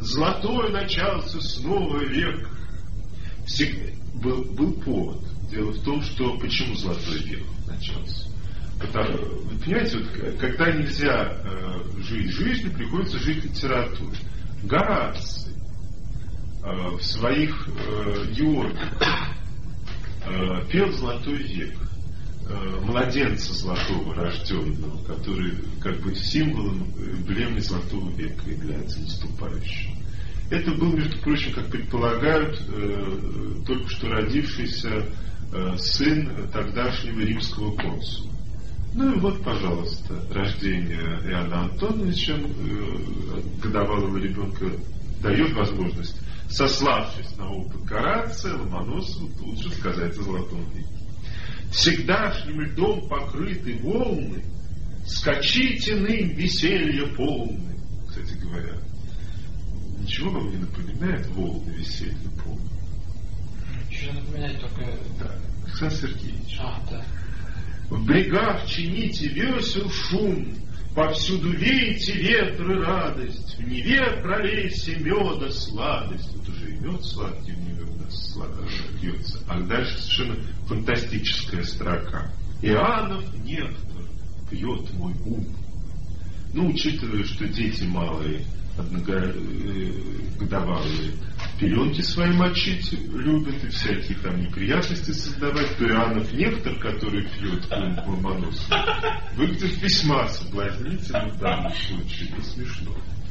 золотой начался снова век. Был повод. Дело в том, что почему золотой век начался. Вы понимаете, вот, когда нельзя жить жизнью, приходится жить литературой. Гораций в своих Георгиях пел «Золотой век», младенца золотого рожденного, который как бы символом, эмблемой золотого века является наступающим. Это был, между прочим, как предполагают, только что родившийся сын тогдашнего римского консула. Ну и вот, пожалуйста, рождение Иоанна Антоновича, годовалого ребенка, дает возможность, сославшись на опыт Горация, Ломоносову тут же сказать о золотом веке. Всегдашним льдом покрыты волны, скачите ным веселье полны. Кстати говоря, ничего вам не напоминает волны веселья полны? Ничего напоминает только... Да, Александр Сергеевич. Да. В брегах чините весел шум, повсюду веете ветры радость, в Неве пролейся меда сладость. Вот уже и мед сладкий в Неве у нас льется. А дальше совершенно фантастическая строка. Иоаннов нектар пьет мой ум. Ну, учитывая, что дети малые, годовалые, пеленки свои мочить любят и всякие там неприятности создавать, то Иоаннов нектар, который пьет ум Ломоносова, выглядит весьма соблазнительно в данном случае и смешно.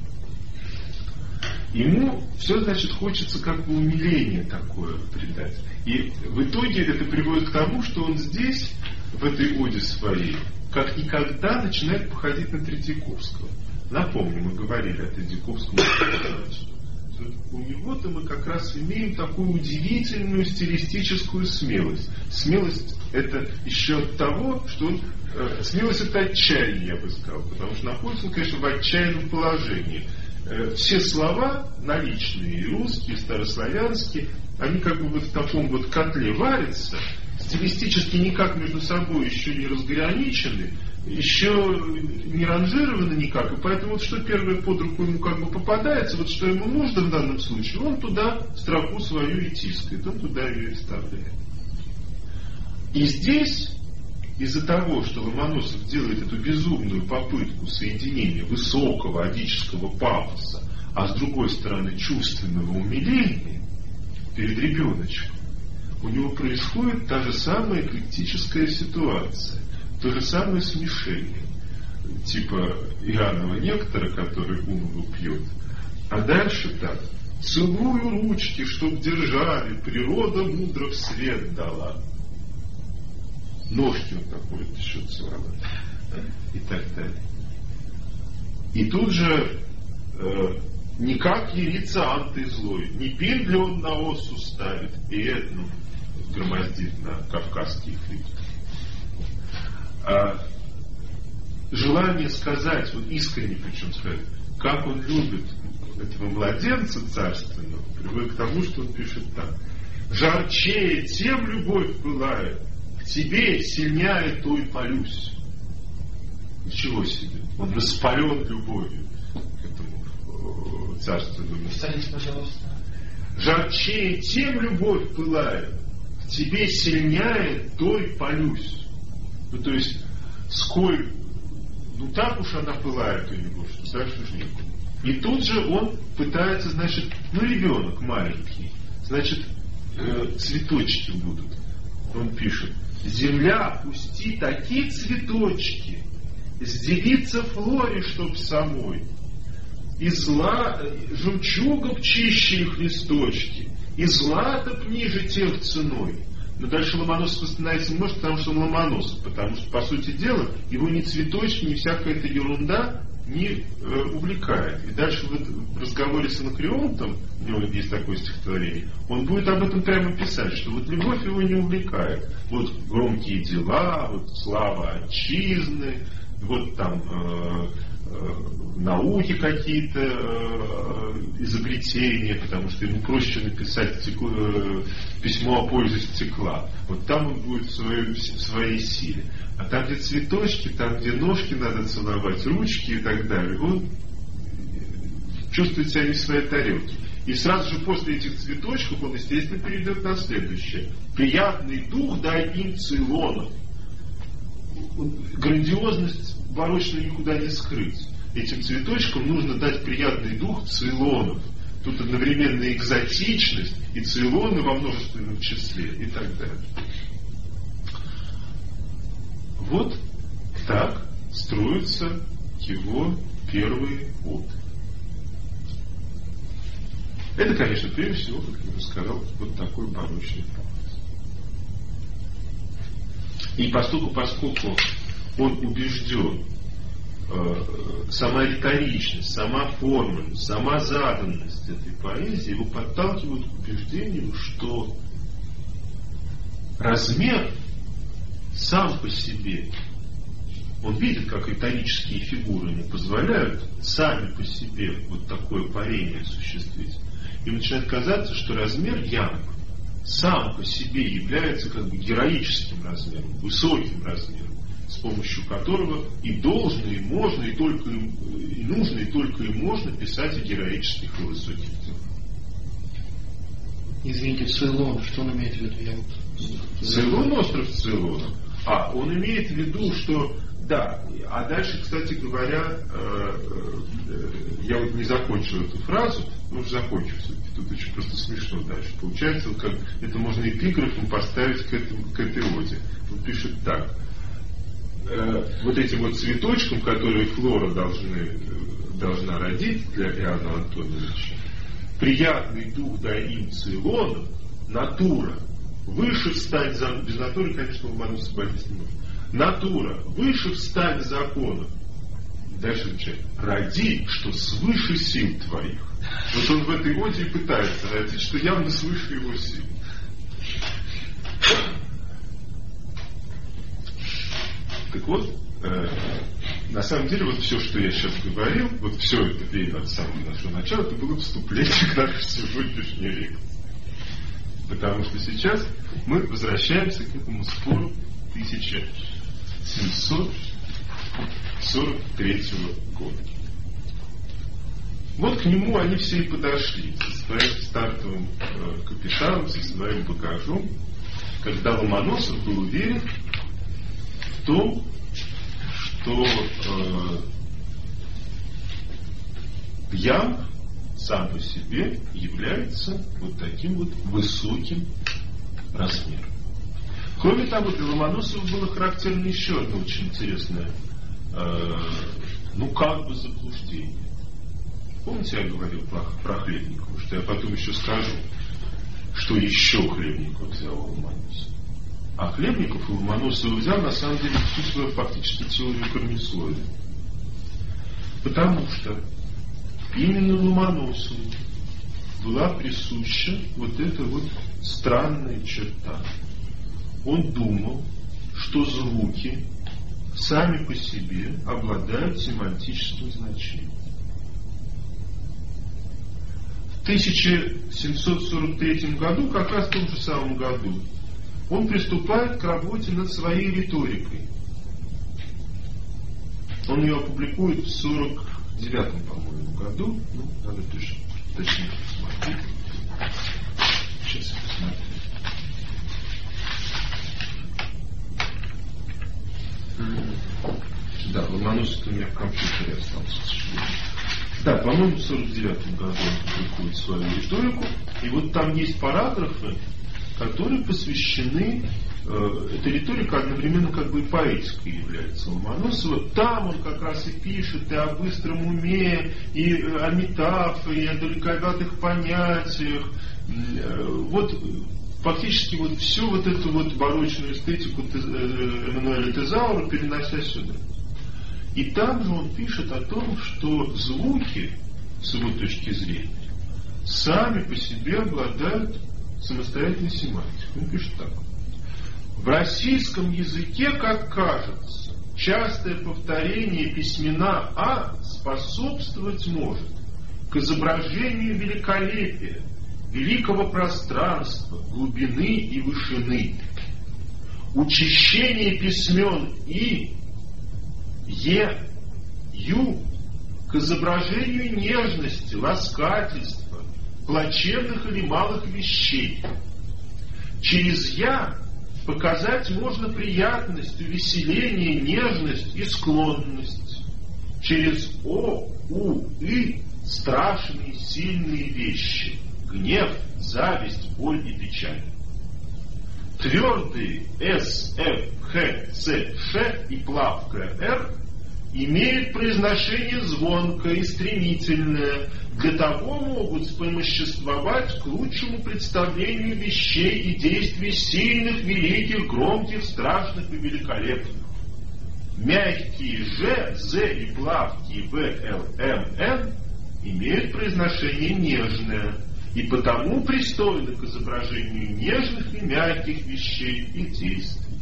Ему все, значит, хочется как бы умиление такое придать. И в итоге это приводит к тому, что он здесь, в этой оде своей, как никогда начинает походить на Третьяковского. Напомню, мы говорили о Третьяковском. У него-то мы как раз имеем такую удивительную стилистическую смелость. Смелость это еще от того, что он... Смелость это отчаяние, я бы сказал. Потому что находится он, конечно, в отчаянном положении. Все слова, наличные, и русские, и старославянские, они как бы вот в таком вот котле варятся, стилистически никак между собой еще не разграничены, еще не ранжированы никак, и поэтому вот что первое под руку ему как бы попадается, вот что ему нужно в данном случае, он туда строку свою и тискает, он туда ее и вставляет. И здесь, из-за того, что Ломоносов делает эту безумную попытку соединения высокого адического пафоса, а с другой стороны чувственного умиления перед ребеночком, у него происходит та же самая эклектическая ситуация, то же самое смешение, типа Иоаннова нектара, который ум его пьет. А дальше так. Целую ручки, чтоб держали, природа мудро в свет дала. Ножки он такой еще целовал. И так далее. И тут же никак явится анты злой, не пиндлю он на осу ставит, и эту громоздит на кавказские хлеб. А желание сказать, вот искренне причем сказать, как он любит этого младенца царственного, приводит к тому, что он пишет так. Жарчее тем любовь пылает, к тебе сильнее той полюсь. Ничего себе. Он распален любовью к этому царственному. Повторите, пожалуйста. Жарчее тем любовь пылает, к тебе сильнее той полюсь. Ну, то есть, сколь, ну так уж она пылает у него, что дальше уж некуда. И тут же он пытается, значит, ну ребенок маленький, значит, цветочки будут. Он пишет, земля, пусти такие цветочки, сдивиться Флоре, чтоб самой, и жемчугом чище их листочки, и злато ниже тех ценой. Но дальше Ломоносов остановиться не может, потому что он Ломоносов, потому что, по сути дела, его ни цветочки, ни всякая эта ерунда не увлекает. И дальше в разговоре с Анакреонтом, у него есть такое стихотворение, он будет об этом прямо писать, что вот любовь его не увлекает. Вот громкие дела, вот слава отчизны, вот там науки какие-то, изобретения, потому что ему проще написать письмо о пользе стекла. Вот там он будет в своей силе. А там, где цветочки, там, где ножки надо целовать, ручки и так далее, он чувствует себя не в своей тарелке. И сразу же после этих цветочков он, естественно, перейдет на следующее. Приятный дух дай им Цейлонов. Грандиозность барочную никуда не скрыть. Этим цветочкам нужно дать приятный дух Цейлонов. Тут одновременно экзотичность и Цейлоны во множественном числе и так далее. Вот так строятся его первые оды. Это, конечно, прежде всего, как я уже сказал, вот такой барочный пафос. И поскольку он убежден, сама риторичность, сама формульность, сама заданность этой поэзии его подталкивают к убеждению, что размер сам по себе, он видит, как риторические фигуры ему позволяют сами по себе вот такое парение осуществить. И начинает казаться, что размер ям сам по себе является как бы героическим размером, высоким размером, с помощью которого и должно, и можно, и только и нужно, и только и можно писать о героических и высоких делах. Извините, Цейлон, что он имеет в виду? Цейлон, остров Цейлона. Он имеет в виду, что да, а дальше, кстати говоря, я вот не закончил эту фразу, но уже закончу все-таки, тут очень просто смешно дальше. Получается, вот как это можно эпиграфом поставить к этой оде. Он пишет так. Вот этим вот цветочком, которые Флора должна родить для Иоанна Антоновича, приятный дух дай им Цейлона, натура, выше встань за... Без натуры, конечно, Ломоносов обойтись не может. Натура, выше встань закона. Дальше отвечает, роди, что свыше сил твоих. Вот он в этой оде и пытается родить, что явно свыше его сил. Так вот, на самом деле, вот все, что я сейчас говорил, вот все это время от самого нашего начала, это было вступление к нашей сегодняшней лекции. Потому что сейчас мы возвращаемся к этому спору 1743 года. Вот к нему они все и подошли со своим стартовым капиталом, со своим багажом, когда Ломоносов был уверен в том, что Ям сам по себе является вот таким вот высоким размером. Кроме того, для Ломоносова было характерно еще одно очень интересное, как бы заблуждение. Помните, я говорил про Хлебникова, что я потом еще скажу, что еще Хлебников взял у Ломоносова. А Хлебников у Ломоносова взял, на самом деле, всю свою фактически теорию корнесловия. Потому что именно Ломоносову была присуща вот эта вот странная черта. Он думал, что звуки сами по себе обладают семантическим значением. В 1743 году, как раз в том же самом году, он приступает к работе над своей риторикой. Он ее опубликует в 49-м, по-моему, году. Надо точно посмотреть. Сейчас я посмотрю. Да, Ломоносов у меня в компьютере остался, к сожалению. Да, по-моему, в 49-м году он публикует свою риторику. И вот там есть параграфы, которые посвящены, эта риторика одновременно как бы и поэтикой является Ломоносова. Там он как раз и пишет и о быстром уме, и о метафоре, и о далековатых понятиях. Вот фактически вот всю вот эту вот барочную эстетику Эммануэля Тезаура перенося сюда. И там же он пишет о том, что звуки, с его точки зрения, сами по себе обладают самостоятельной семантикой. Он пишет так. В российском языке, как кажется, частое повторение письмена «а» способствовать может к изображению великолепия, великого пространства, глубины и вышины. Учащение письмен «и», «е», «ю» к изображению нежности, ласкательства, плачевных или малых вещей. Через «я» показать можно приятность, увеселение, нежность и склонность. Через «о», «у», «и» страшные, сильные вещи. Гнев, зависть, боль и печаль. Твердые «с», «ф», «х», «ц», «ш» и плавкое «р» имеют произношение звонкое и стремительное. Для того могут спомоществовать к лучшему представлению вещей и действий сильных, великих, громких, страшных и великолепных. Мягкие «ж», «з» и плавкие «в», «л», «м», «н имеют произношение нежное и потому пристойны к изображению нежных и мягких вещей и действий.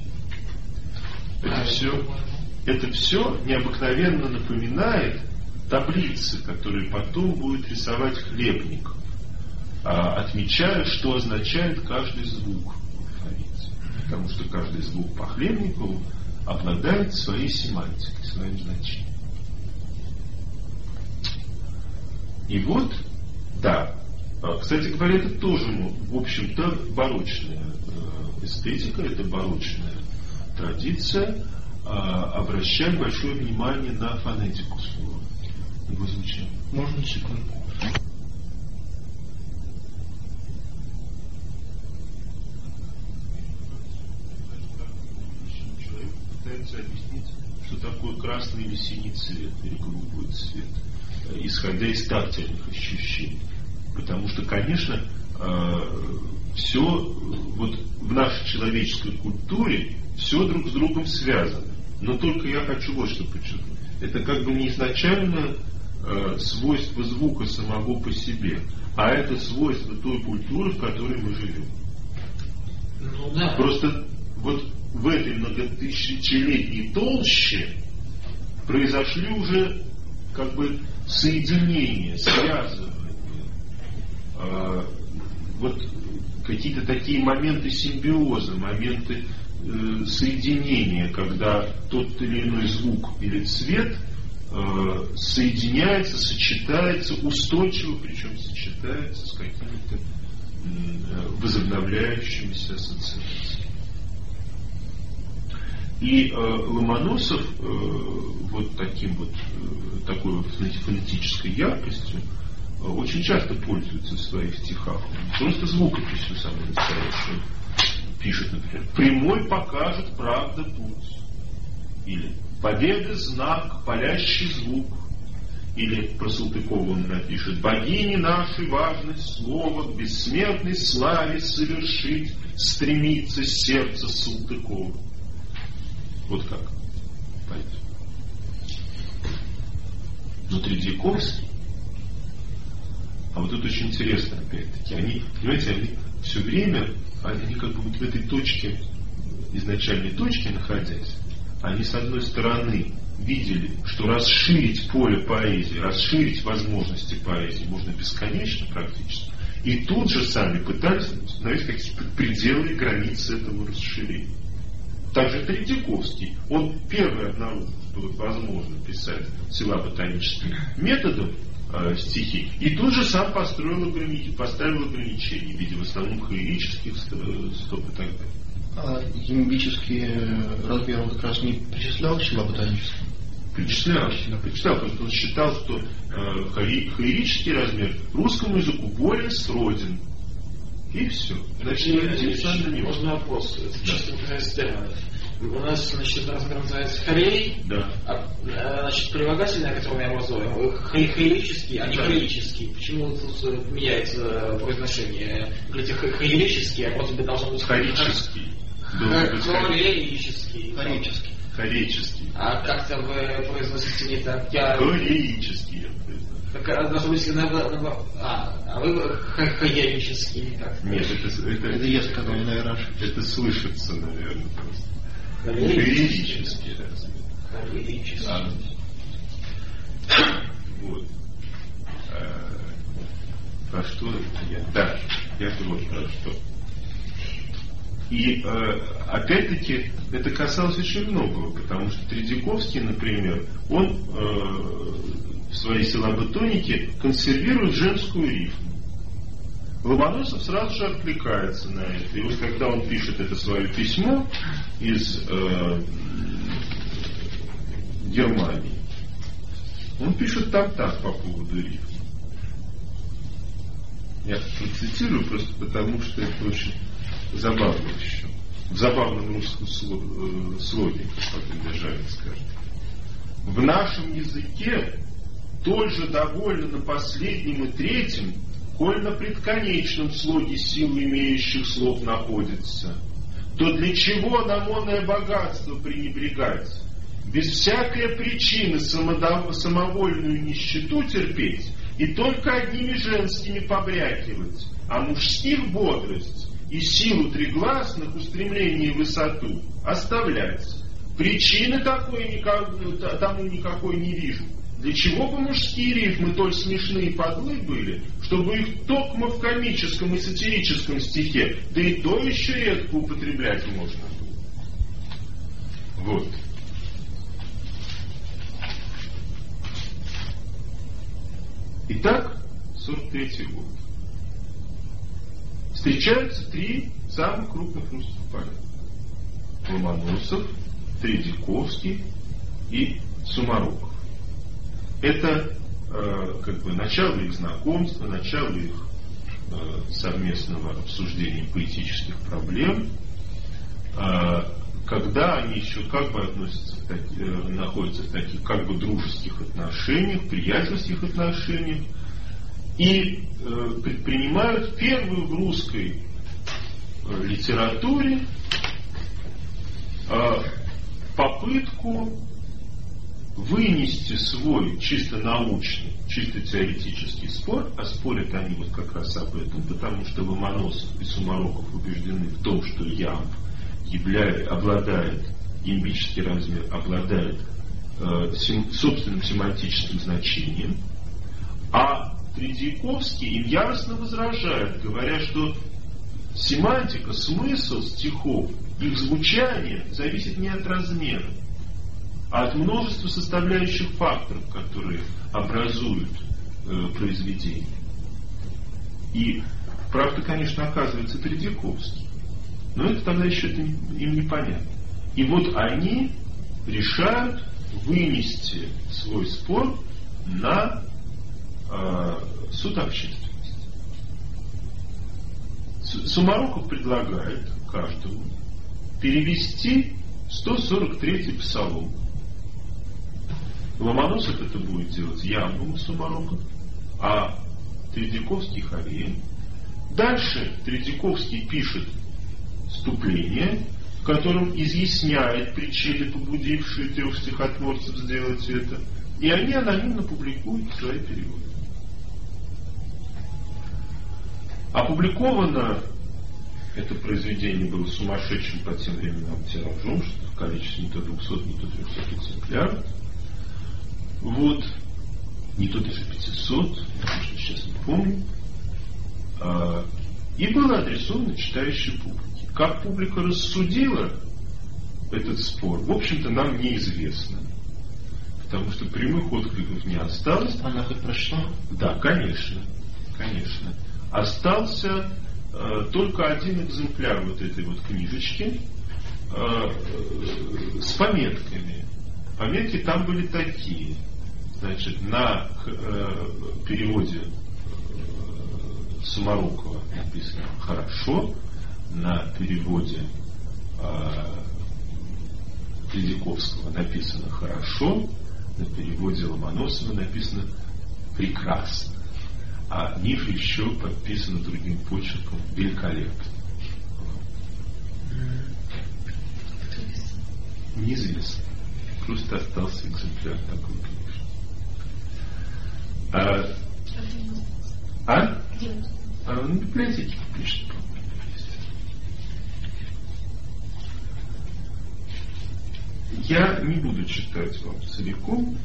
Это все необыкновенно напоминает таблицы, которые потом будет рисовать Хлебников, отмечая, что означает каждый звук в алфавите. Потому что каждый звук по Хлебникову обладает своей семантикой, своим значением. И вот, да, кстати говоря, это тоже, в общем-то, барочная эстетика, это барочная традиция, обращать большое внимание на фонетику слова, его звучание. Можно секунду? Человек пытается объяснить, что такое красный или синий цвет, или голубой цвет, исходя из тактильных ощущений. Потому что, конечно, все вот в нашей человеческой культуре все друг с другом связано. Но только я хочу вот что подчеркнуть. Это как бы не изначально свойство звука самого по себе, а это свойство той культуры, в которой мы живем. Ну, да. Просто вот в этой многотысячелетней толще произошли уже как бы соединения, связывания, вот какие-то такие моменты симбиоза, моменты соединения, когда тот или иной звук или цвет соединяется, сочетается, устойчиво, причем сочетается с какими-то возобновляющимися ассоциациями. И Ломоносов вот таким вот такой вот фонетической яркостью очень часто пользуется в своих стихах. Просто звукописью самой настоящей пишет, например: «Прямой покажет правда путь», или «Победы знак, палящий звук», или про Салтыкова он напишет: «Богини нашей важность слова к бессмертной славе совершить стремится сердце Салтыкова». Вот как пойдет. Но Тредьяковский, а вот это очень интересно, опять-таки, они, понимаете, они все время, они как бы вот в этой точке, изначальной точке находясь, они с одной стороны видели, что расширить поле поэзии, расширить возможности поэзии можно бесконечно практически, и тут же сами пытались установить какие-то пределы и границы этого расширения. Также Тредьяковский, он первый обнаружил, что вот возможно писать силаботоническим методом стихи, и тут же сам поставил ограничения в виде в основном хаирических стоп и так далее. А ямбический размер он как раз не причислял к силаботоническому? Причислял, потому что он считал, что хаирический размер русскому языку более сроден. И все. Значит, можно вопрос. Чисто из терминов. У нас, значит, размер называется хорей, да. Значит, прилагательное, которое мы образуем, хаирический, а не хаирический. Почему тут меняется произношение? Говорите, хаирический, а вроде бы должно быть хаирический. Хорейический. Хорейический. А как-то вы произносите не так? Хорейический я произношу. Так должно быть а вы хаерический как? Нет, это я сказал, наверное, это слышится, наверное, просто. Хорейический. Хорейический. Вот. Про что я? Да, я вот про что. И опять-таки это касалось очень многого, потому что Тредьяковский, например, он в своей силаботонике консервирует женскую рифму. Ломоносов сразу же откликается на это. И вот когда он пишет это свое письмо из Германии, он пишет там так по поводу рифмы. Я процитирую просто потому, что это очень забавно еще. В забавном русском слоге, как Державин скажет. В нашем языке толь же довольно на последнем и третьем, коль на предконечном слоге сил имеющих слов находится, то для чего нам оное богатство пренебрегать? Без всякой причины самовольную нищету терпеть и только одними женскими побрякивать, а мужских бодрость и силу трегласных устремлений в высоту оставлять. Причины тому никакой не вижу. Для чего бы мужские рифмы толь смешные и подлы были, чтобы их токмо в комическом и сатирическом стихе, да и то еще редко употреблять можно было. Вот. Итак, 43-й год. Встречаются три самых крупных русских поэта. Ломоносов, Тредяковский и Сумароков. Это начало их знакомства, начало их совместного обсуждения поэтических проблем, когда они еще находятся в таких дружеских отношениях, приятельских отношениях, и предпринимают первую в русской литературе попытку вынести свой чисто научный, чисто теоретический спор, а спорят они вот как раз об этом, потому что Ломоносов и Сумароков убеждены в том, что ямб обладает, ямбический размер обладает собственным семантическим значением, а Тредяковский им яростно возражает, говоря, что семантика, смысл стихов, их звучание зависит не от размера, а от множества составляющих факторов, которые образуют произведение. И прав-то, конечно, оказывается Тредяковский. Но это тогда еще им непонятно. И вот они решают вынести свой спор на суд общественности. Сумароков предлагает каждому перевести 143-й псалом. Ломоносов это будет делать ямбом Сумароков, а Тредяковский Хореем. Дальше Тредяковский пишет вступление, в котором изъясняет причины, побудившие трех стихотворцев сделать это, и они анонимно публикуют свои переводы. Опубликовано это произведение было сумасшедшим по тем временам тиражом, что в количестве не то 200, не то 300 экземпляров. Вот, не то даже 500, я сейчас не помню. И было адресовано читающей публике. Как публика рассудила этот спор, в общем-то, нам неизвестно. Потому что прямых откликов не осталось. Она хоть прочла? Да, конечно. Конечно. Остался только один экземпляр вот этой вот книжечки с пометками. Пометки там были такие. Значит, на переводе Сумарокова написано «хорошо», на переводе Тредяковского написано «хорошо», на переводе Ломоносова написано «прекрасно», а ниже еще подписано другим почерком «великолепно». Неизвестно. Просто остался экземпляр такой книжки. В библиотеке пишет, по-моему, есть. Я не буду читать вам целиком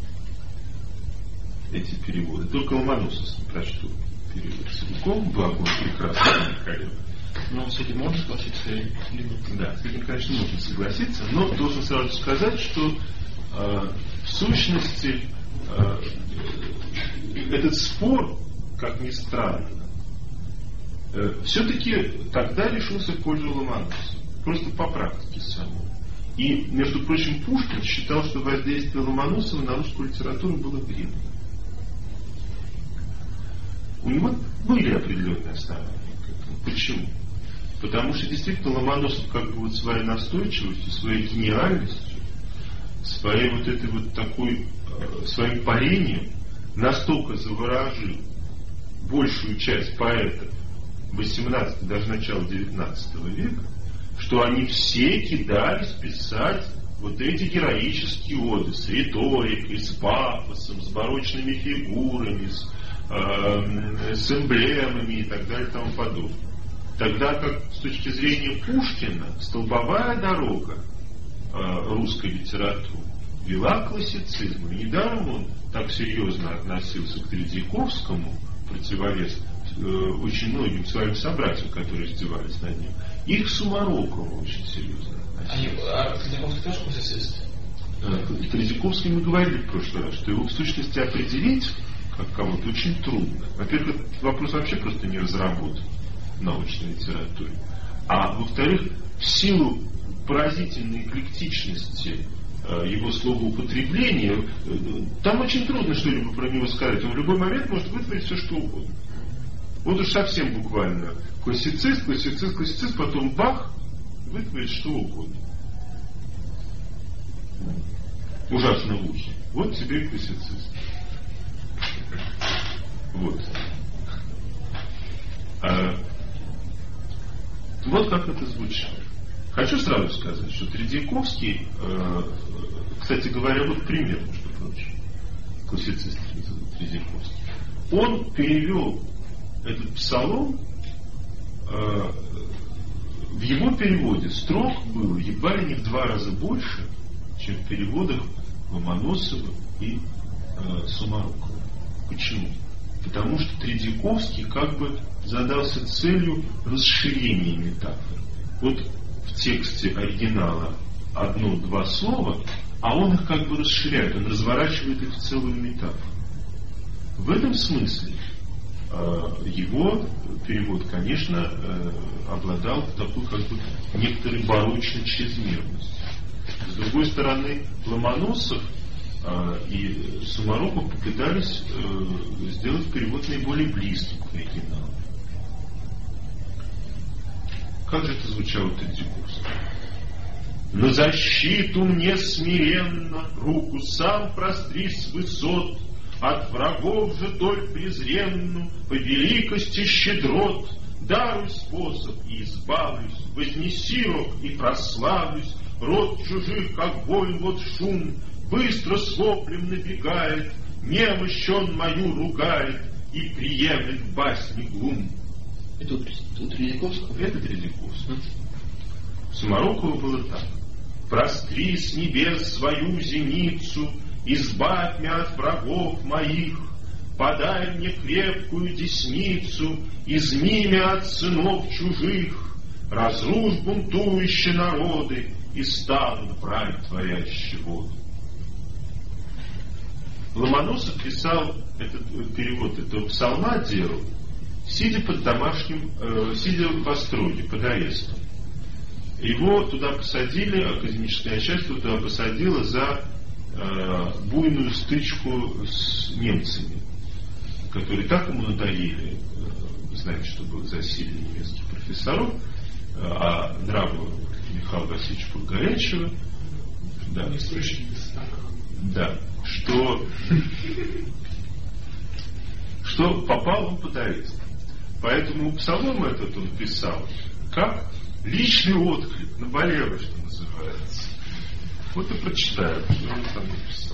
эти переводы. Только Ломоносов прочту перевод целиком. Благо, он прекрасный, великолепный. Но с этим можно согласиться или нет? Да, с этим, конечно, можно согласиться, но должен сразу сказать, что в сущности этот спор, как ни странно, все-таки тогда решился в пользу Ломоносова. Просто по практике самой. И, между прочим, Пушкин считал, что воздействие Ломоносова на русскую литературу было вредным. У него были определенные основания к этому. Почему? Потому что действительно Ломоносов как бы вот своей настойчивостью, своей гениальностью, своей вот этой вот такой, своим парением настолько заворожил большую часть поэтов 18, даже начала 19 века, что они все кидались писать вот эти героические оды с риторикой, с пафосом, с барочными фигурами, с эмблемами и так далее и тому подобное. Тогда как с точки зрения Пушкина столбовая дорога русской литературы вела к классицизму. И недаром он так серьезно относился к Тредьяковскому, противовес очень многим своим собратьям, которые издевались над ним. И к Сумарокову очень серьезно относился. А Тредьяковский тоже классицист? Тредьяковский мы говорили в прошлый раз, что его в сущности определить как кого-то очень трудно. Во-первых, этот вопрос вообще просто не разработан в научной литературе. А во-вторых, в силу поразительной эклектичности его словоупотребления, там очень трудно что-либо про него сказать. Он в любой момент может вытворить все, что угодно. Вот уж совсем буквально классицист, потом бах, вытворит что угодно. Ужасно в ухе. Вот тебе и классицист. Вот. Вот как это звучало. Хочу сразу сказать, что Тредьяковский, кстати говоря, вот пример, между прочим, классицист Тредьяковский, он перевел этот псалом, в его переводе строк было едва ли не в 2 раза больше, чем в переводах Ломоносова и Сумарокова. Почему? Потому что Тредьяковский как бы задался целью расширения метафор. Вот в тексте оригинала 1-2 слова, а он их как бы расширяет, он разворачивает их в целую метафору. В этом смысле его перевод, конечно, обладал такой как бы некоторой барочной чрезмерностью. С другой стороны, Ломоносов и Сумароков попытались сделать перевод наиболее близким к оригиналу. Как же это звучало Тредьяковского? «На защиту мне смиренно руку сам простри с высот, от врагов же толь презренну по великости щедрот, даруй способ и избавлюсь, вознеси рог и прославлюсь, род чужих, как вой вот шум, быстро с воплем набегает, немощь он мою ругает и приемлет в басне глум». Это у Тредьяковского? Это Тредьяковского. Сумарокова было так. «Простри с небес свою зеницу, избавь меня от врагов моих, подай мне крепкую десницу, изми меня от сынов чужих, разрушь бунтующие народы и станут брать творящие воды». Ломоносов писал этот перевод этого псалма, делал, сидя под домашним, сидя в остроге, под арестом. Его туда посадили, академическое начальство туда посадило за буйную стычку с немцами, которые так ему надоели, знаете, что было засилие немецких профессоров, а нравы Михаила Васильевича Подгорячего, да, да, что попал он под арест. Поэтому псалом этот он писал как личный отклик, наболело, что называется. Вот и прочитаю, что он там написал.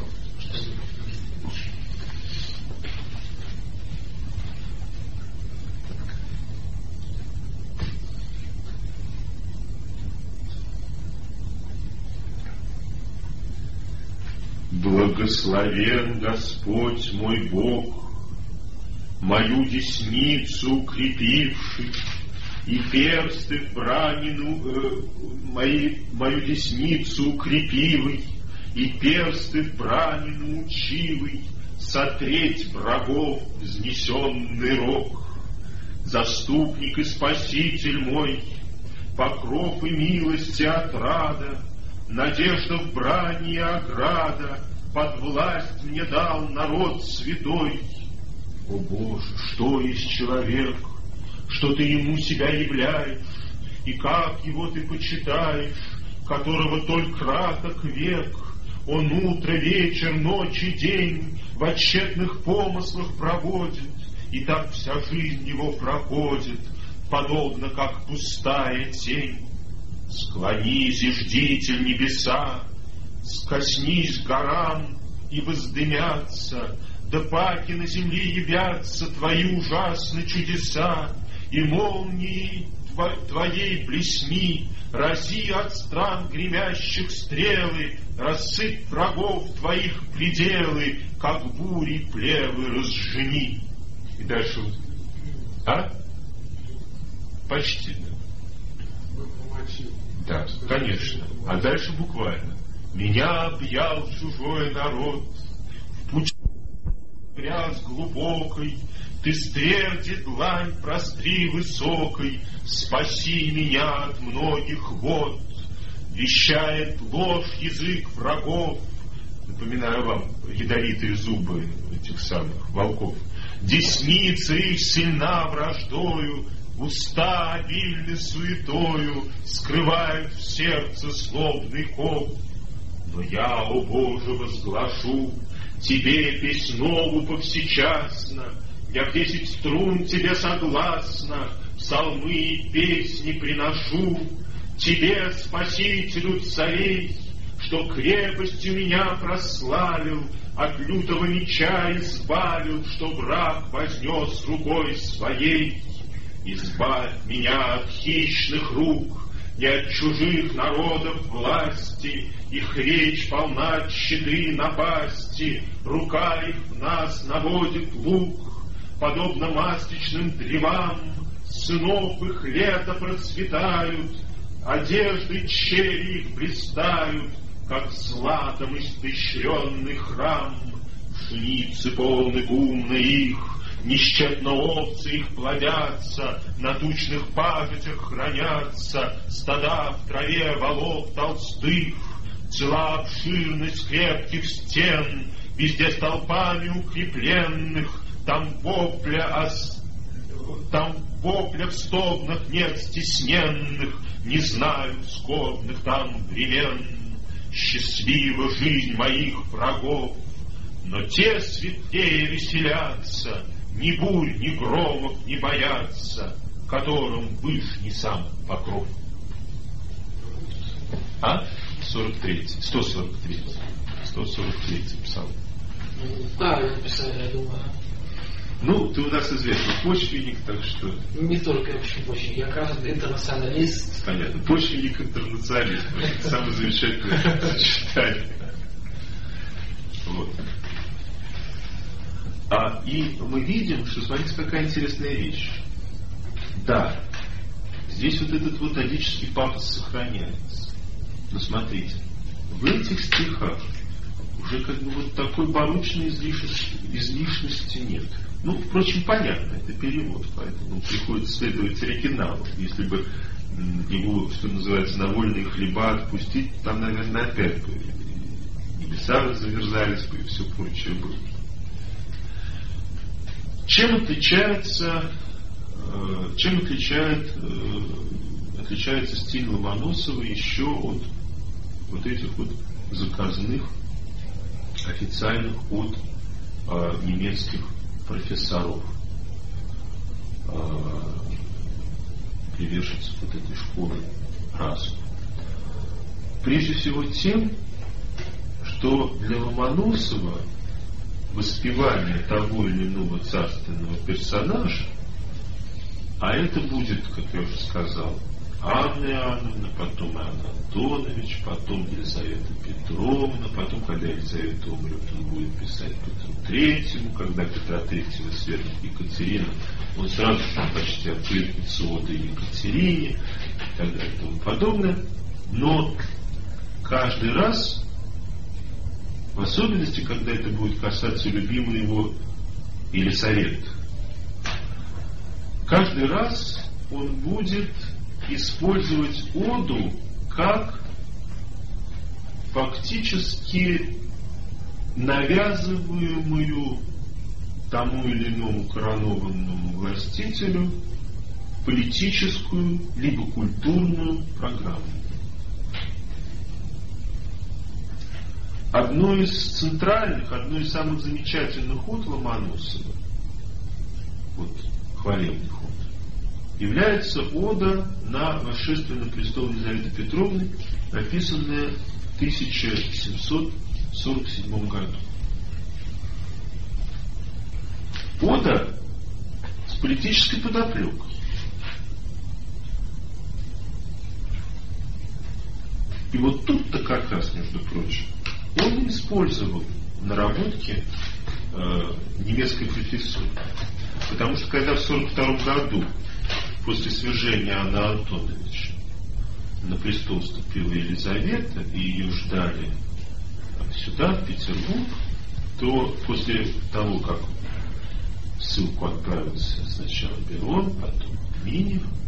Благословен Господь мой Бог, мою десницу укрепивший, и персты в брани мою десницу укрепивый, и персты в брани научивый сотреть врагов взнесенный рог. Заступник и спаситель мой, покров и милости отрада, надежда в брани и ограда, под власть мне дал народ святой. О Боже, что есть человек, что ты ему себя являешь, и как его ты почитаешь, которого только краток век, он утро, вечер, ночь и день в тщетных помыслах проводит, и так вся жизнь его проходит, подобно как пустая тень. Склонись и ждите небеса, скоснись горам и воздымятся, да паки на земле явятся твои ужасные чудеса, и молнии твоей блесни, рази от стран гремящих стрелы, рассыпь врагов твоих пределы, как бури плевы разжени. И дальше вот. А? Почти, да. Да, конечно. А дальше буквально. Меня объял чужой народ, в пучине грязь глубокой, ты стверди длань простри высокой, спаси меня от многих вод. Вещает ложь язык врагов, напоминаю вам ядовитые зубы этих самых волков. Десница их сильна враждою, уста обильны суетою, скрывают в сердце злобный ков. Но я, о Боже, возглашу тебе песнь нову повсечасно, я в 10 струн тебе согласно, псалмы и песни приношу тебе, Спасителю царей, что крепостью меня прославил, от лютого меча избавил, что враг вознес рукой своей. Избавь меня от хищных рук, не от чужих народов власти, их речь полна щиты напасти, рука их в нас наводит лук, подобно масличным древам, сынов их лето процветают, одежды черри их блистают, как златом испещренный храм. Жницы полны гумна их, несчетно овцы их плодятся, на тучных пажитях хранятся, стада в траве валов толстых, цела обширность крепких стен, везде столпами укрепленных, там вопля в стогнах нет стесненных, не знают скорбных там времен. Счастлива жизнь моих врагов, но те светлее веселятся, ни бурь, ни громов не боятся, которым Вышний сам покров. А? 143 псалм. Правильно написали, я думаю. Ну, ты у нас известный почвенник, так что... Не только вообще почвенник, я как раз интернационалист. Понятно. Почвенник, интернационалист. Самое замечательное сочетание. Вот. И мы видим, что, смотрите, какая интересная вещь. Да, здесь вот этот вот адический пафос сохраняется. Но смотрите, в этих стихах уже как бы вот такой барочной излишности нет. Ну, впрочем, понятно, это перевод, поэтому приходится следовать оригиналу. Если бы его, что называется, на вольные хлеба отпустить, там, наверное, опять бы небеса заверзались бы и все прочее было. Чем отличается стиль Ломоносова еще от вот этих вот заказных, официальных от немецких профессоров, приверженцев вот этой школы разума? Прежде всего тем, что для Ломоносова воспевание того или иного царственного персонажа, а это будет, как я уже сказал, Анна Иоанновна, потом Иоанн Антонович, потом Елизавета Петровна, потом, когда Елизавета умрет, он будет писать Петру Третьему, когда Петра Третьего свергнет Екатерина, он сразу же почти откликнется одой Екатерине и так далее и тому подобное. Но каждый раз В особенности, когда это будет касаться любимой его Елисаветы. Каждый раз он будет использовать оду как фактически навязываемую тому или иному коронованному властителю политическую либо культурную программу. Одной из центральных, одной из самых замечательных от Ломоносова, вот хвалебных от, является ода на восшествие на престол Елизаветы Петровны, написанная в 1747 году. Ода с политической подоплекой. И вот тут-то как раз, между прочим, он использовал наработки немецкой профессуры. Потому что когда в 1942 году, после свержения Анны Антоновича, на престол вступила Елизавета, и ее ждали сюда, в Петербург, то после того, как в ссылку отправился сначала Берон, потом Минев,